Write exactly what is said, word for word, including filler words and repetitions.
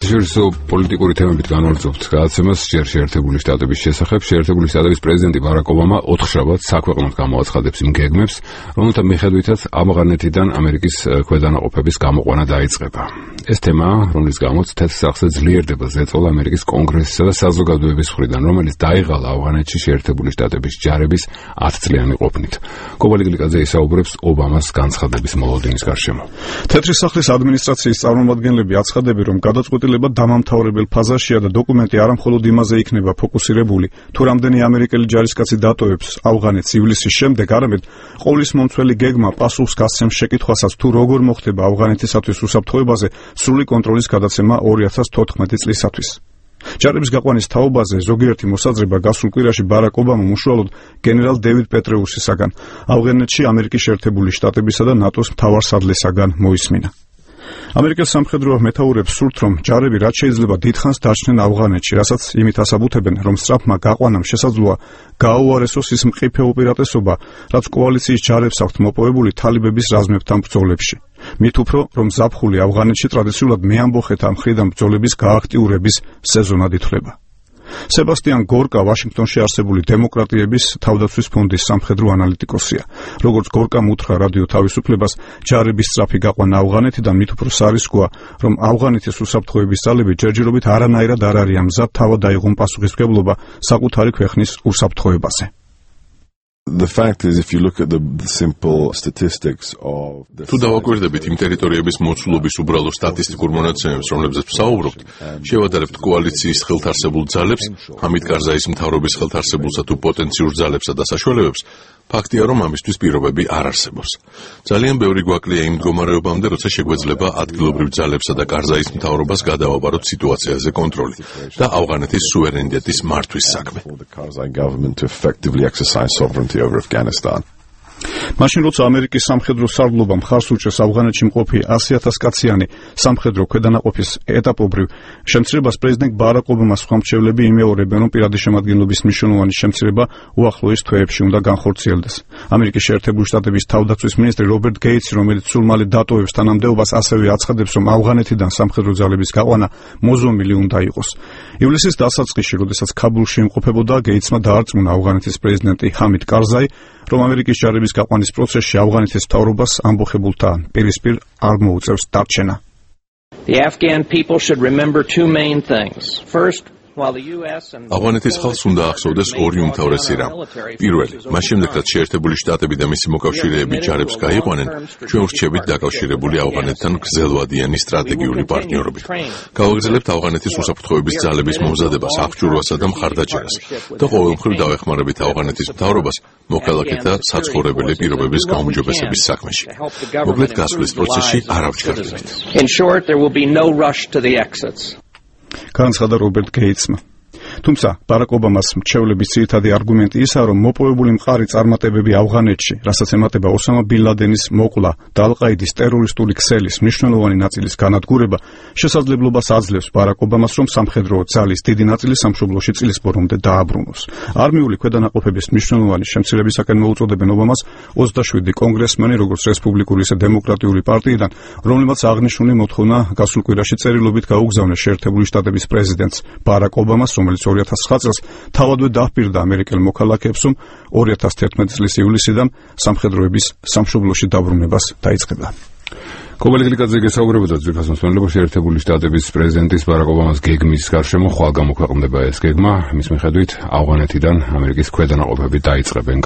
საერთაშორისო პოლიტიკური თემებით განვარძობთ გადაცემას ჯერ შეერთებული შტატების შესახებ. შეერთებული შტატების პრეზიდენტი ბარაკ ობამა ოთხშაბათს საქვეყნოდ გამოაცხადებს იმ გეგმებს, რომელთა მიხედვითაც ავღანეთიდან ამერიკის ქვედანაყოფების გამოყვანა დაიწყება. ეს თემა, რომლის გამოც თეთრ სახლზე ძლიერდება ზეწოლა ამერიკის კონგრესისა და საზოგადოების მხრიდან, რომელიც დაიღალა ავღანეთში შეერთებული შტატების ჯარების ათწლიანი ყოფნით. კობალი გლიკაძე ისაუბრებს ობამას განცხადების მოლოდინის გარშემო. თეთრი სახლის ადმინისტრაციის წარმომადგენლები აცხადებენ, რომ გადაწყვეტილება დამამთავრებელ ფაზაშია და დოკუმენტი არამხოლოდ იმაზე იქნება ფოკუსირებული, თუ რამდენი ამერიკელი ჯარისკაცი დატოვებს ავღანეთს ივლისის შემდეგ, არამედ ყოვლის მომცველი გეგმა პასუხს გასცემს შეკითხვასაც, თუ როგორ მოხდება ავღანეთისათვის უსაფრთხოებაზე სრული კონტროლის გადაცემა ორი ათას თოთხმეტი წლისათვის. ჯარების გაყვანის თაობაზე ზოგიერთი მოსაზრება გასულ კვირაში ბარაკ ობამამ უშუალოდ გენერალ დევიდ პეტრეუსისაგან, ავღანეთში ამერიკის შეერთებული შტატებისა და ნატოს მთავარსარდლისაგან მოისმინა. ამერიკის სამხედრო მეთაურებს სურთ, რომ ჯარები რაც შეიძლება დიდხანს დარჩნენ ავღანეთში, რასაც იმით ასაბუთებენ, რომ სწრაფმა გაყვანამ შესაძლოა გააუარესოს ის მყიფე უპირატესობა, რაც კოალიციის ჯარებს აქვთ მოპოვებული თალიბების რაზმებთან ბრძოლებში. მით უფრო, რომ ზაფხული ავღანეთში ტრადიციულად მეამბოხეთა მხრიდან ბრძოლების გააქტიურების სეზონად ითვლება. სებასტიან გორკა ვაშინგტონში არსებული დემოკრატიების თავდაცვის ფონდის სამხედრო ანალიტიკოსია. როგორც გორკამ უთხრა რადიო თავისუფლებას, ჯარების სწრაფი გაყვანა ავღანეთიდან მით უფრო სარისკოა, რომ ავღანეთის უსაფრთხოების ძალები ჯერჯერობით არანაირად არ არიან მზად თავად აიღონ პასუხისმგებლობა საკუთარი ქვეყნის უსაფრთხოებაზე. The fact is, if you look at the, the simple statistics of the თუ დავაკვირდებით იმ ტერიტორიების მოცულობის უბრალო სტატისტიკურ მონაცემებს, რომლებზეც ვსაუბრობთ, შევადარებთ კოალიციის ხელთარსებულ ძალებს, ჰამიდ კარზაის მთავრობის ხელთარსებულსა თუ პოტენციურ ძალებსა და საშუალებებს, ფაქტია, რომ ამისთვის პირობები არ არსებობს. ძალიან ბევრი გვაკლია იმ მდგომარეობამდე, როცა შეგვეძლება ადგილობრივ ძალებსა და კარზაის მთავრობას გადავაბაროთ სიტუაციაზე კონტროლი და ავღანეთის სუვერენიტეტის მართვის საქმე. over Afghanistan. მაშინ როცა ამერიკის სამხედრო სარდლობა მხარს უჭერს ავღანეთში მყოფი ასი ათას კაციანი სამხედრო ქვედანაყოფის ეტაპობრივ შემცირებას, პრეზიდენტ ბარაკ ობამას ხმამჩევლები იმეორებენ, რომ პირადი შემადგენლობის მნიშვნელოვანი შემცირება უახლოეს თვეებში უნდა განხორციელდეს. ამერიკის შეერთებული შტატების თავდაცვის მინისტრი რობერტ გეიტსი, რომელიც სულ მალე დატოვებს თანამდებობას, ასევე აცხადებს, რომ ავღანეთიდან სამხედრო ძალების გაყვანა მოზომილი უნდა იყოს. ივლისის დასაწყისში, როდესაც ქაბულში იმყოფებოდა, გეიტსმა დაარწმუნა ავღანეთის პრეზიდენტი ჰამიდ კარზაი, რომ ამერიკის ჯარების გაყვანის პროცესში ავღანეთის მთავრობას ამბოხებულთან პირისპირ არ მოუწევს დარჩენა. The Afghan people should remember two main things. First, ავღანეთის ხალხს უნდა ახსოვდეს ორი უმთავრესი რამ. პირველი, მას შემდეგ რაც შეერთებული შტატები და მისი მოკავშირეები ჯარებს გაიყვანენ, ჩვენ ვრჩებით დაკავშირებული ავღანეთთან გრძელვადიანი სტრატეგიული პარტნიორობით. გავაგრძელებთ ავღანეთის უსაფრთხოების ძალების მომზადებას, აღჭურვასა და მხარდაჭერას და ყოველმხრივ დავეხმარებით ავღანეთის მთავრობას მოქალაქეთა საცხოვრებელი პირობების გაუმჯობესების საქმეში. მოკლედ, გასვლის პროცესში არ ავჩქარდებით. In short, there will be no rush to the exits. განცხადა რობერტ გეიტსმა. თუმცა ბარაკ ობამას მრჩევლების ძირითადი არგუმენტი ისაა, რომ მოპოვებული მყარი წარმატებები ავღანეთში, რასაც ემატება ოსამა ბინ ლადენის მოკვლა და ალ-ყაიდის ტერორისტული ქსელის მნიშვნელოვანი ნაწილის განადგურება, შესაძლებლობას აძლევს ბარაკ ობამას, რომ სამხედრო ძალის დიდი ნაწილი სამშობლოში წლის ბოლომდე დააბრუნოს. არმიული ქვედანაყოფების მნიშვნელოვანი შემცირებისაკენ მოუწოდებენ ობამას ოცდაშვიდი კონგრესმენი, როგორც რესპუბლიკური ისე დემოკრატიული პარტიიდან, რომლებმაც აღნიშნული მოთხოვნა გასულ კვირაში წერილობით გაუგზავნეს შეერთებული შტატების პრეზიდენტს ბარაკ ობამას, რომელიც ორი ათას ცხრა წელს თავადვე დაჰპირდა ამერიკელ მოქალაქეებს, რომ ორი ათას თერთმეტი წლის ივლისიდან სამხედროების სამშობლოში დაბრუნებას დაიწყება. კობალი გლიკაძე გესაუბრებოდა ძვირფას მოსმენლებაში შეერთებული შტატების პრეზიდენტის ბარაკ ობამას გეგმის გარშემო ხვალ გამოქვეყნდება ეს გეგმა, მის მიხედვით ავღანეთიდან ამერიკის ქვედანაყოფები დაიწყებენ